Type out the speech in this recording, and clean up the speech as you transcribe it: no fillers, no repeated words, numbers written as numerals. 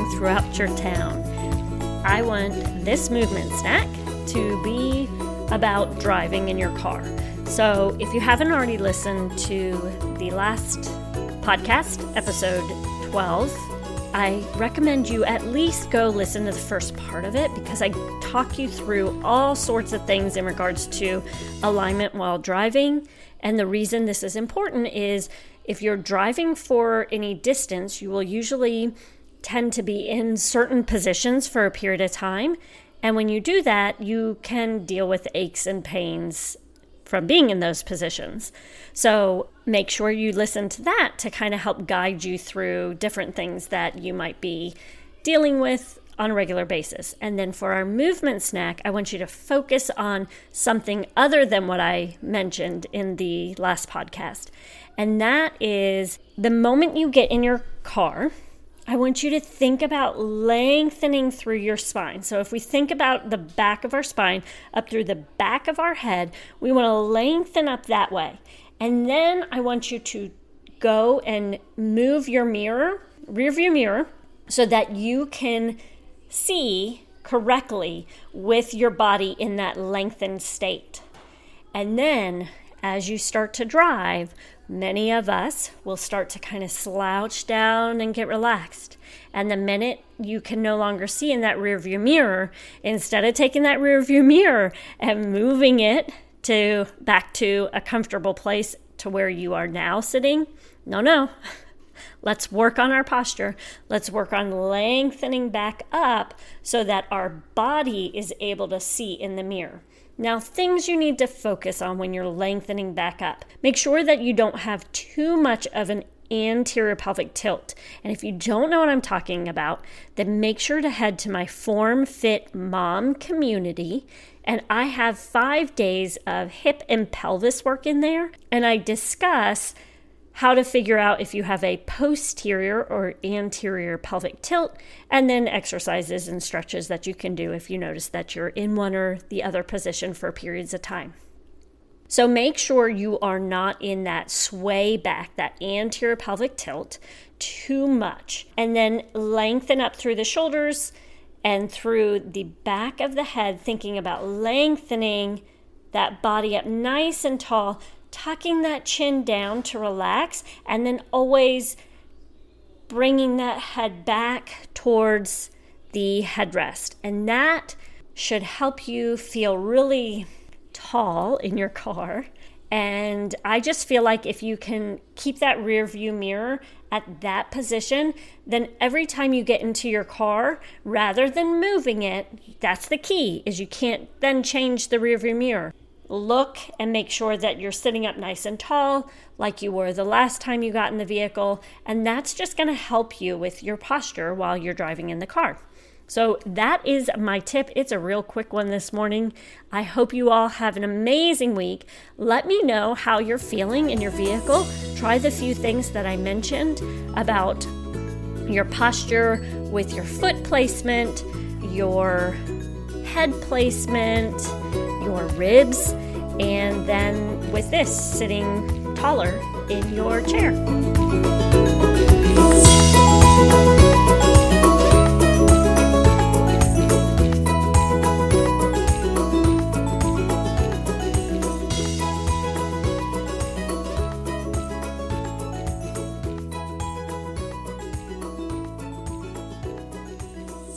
driving throughout your town. I want this movement snack to be about driving in your car. So if you haven't already listened to the last podcast, episode 12, I recommend you at least go listen to the first part of it, because I talk you through all sorts of things in regards to alignment while driving. And the reason this is important is if you're driving for any distance, you will usually tend to be in certain positions for a period of time. And when you do that, you can deal with aches and pains from being in those positions. So make sure you listen to that to kind of help guide you through different things that you might be dealing with on a regular basis. And then for our movement snack, I want you to focus on something other than what I mentioned in the last podcast. And that is the moment you get in your car, I want you to think about lengthening through your spine. So if we think about the back of our spine up through the back of our head, we want to lengthen up that way. And then I want you to go and move your rear view mirror, so that you can see correctly with your body in that lengthened state. And then as you start to drive, many of us will start to kind of slouch down and get relaxed. And the minute you can no longer see in that rear view mirror, instead of taking that rear view mirror and moving it back to a comfortable place to where you are now sitting, no. Let's work on our posture. Let's work on lengthening back up so that our body is able to see in the mirror. Now, things you need to focus on when you're lengthening back up. Make sure that you don't have too much of an anterior pelvic tilt. And if you don't know what I'm talking about, then make sure to head to my Form Fit Mom community. And I have 5 days of hip and pelvis work in there. And I discuss how to figure out if you have a posterior or anterior pelvic tilt, and then exercises and stretches that you can do if you notice that you're in one or the other position for periods of time. So make sure you are not in that sway back, that anterior pelvic tilt, too much. And then lengthen up through the shoulders and through the back of the head, thinking about lengthening that body up nice and tall, tucking that chin down to relax, and then always bringing that head back towards the headrest. And that should help you feel really tall in your car. And I just feel like if you can keep that rear view mirror at that position, then every time you get into your car, rather than moving it, that's the key, is you can't then change the rear view mirror. Look and make sure that you're sitting up nice and tall like you were the last time you got in the vehicle, and that's just going to help you with your posture while you're driving in the car. So that is my tip. It's a real quick one this morning. I hope you all have an amazing week. Let me know how you're feeling in your vehicle. Try the few things that I mentioned about your posture with your foot placement, your head placement, your ribs, and then with this, sitting taller in your chair.